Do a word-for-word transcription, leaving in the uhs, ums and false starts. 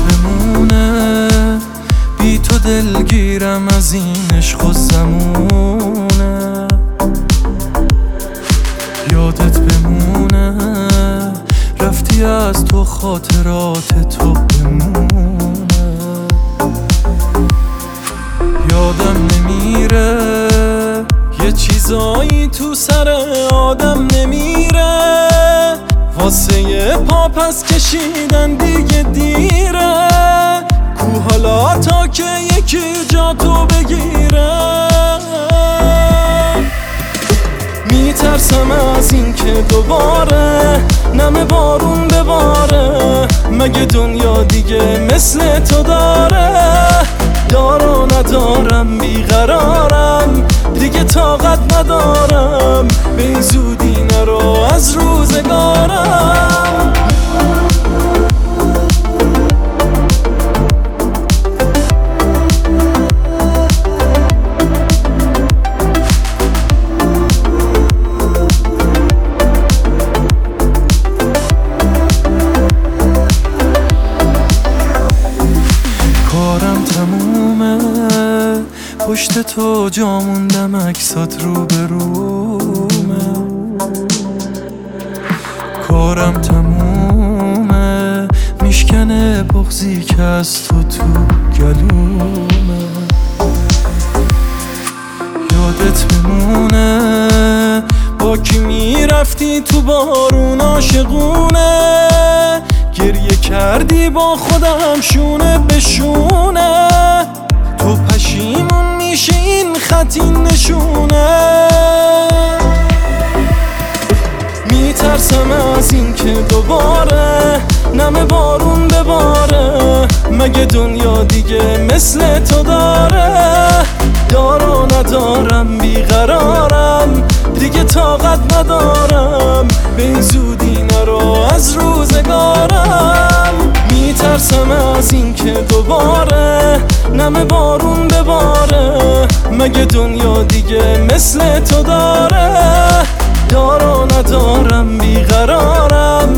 بمونه، بی تو دلگیرم از این عشق و زمونه. یادت بمونه، رفتی از تو خاطرات تو بمونه. یادم نمیره یه چیزایی تو سر آدم نمیره، واسه یه پا پس کشیدن دیگه دیره. کو حالا تا که یکی جا تو بگیره، میترسم از این که دوباره نم بارون بباره. مگه دنیا دیگه مثل تو داره؟ دارو ندارم بیقرارم، دیگه طاقت ندارم به این زودی نرو از روزگارم. کارم تمومه، پشت تو جا موندم، عکسات رو به رومه. کارم تمومه، میشکنه بغضی که از تو تو گلومه. یادت بمونه با کی میرفتی تو بارون عاشقونه، گریه کردی با خودم شونه به شونه. تو پشیمون میشه این خط این نشونه، میترسم از این که دوباره نم بارون بباره. مگه دنیا دیگه مثل تو داره؟ دارو ندارم بیقرارم، دیگه طاقت ندارم به این زودی نرو از روزگارم. میترسم از این که دوباره نم بارون بباره. مگه دنیا دیگه مثل تو داره؟ دارو ندارم بیقرارم،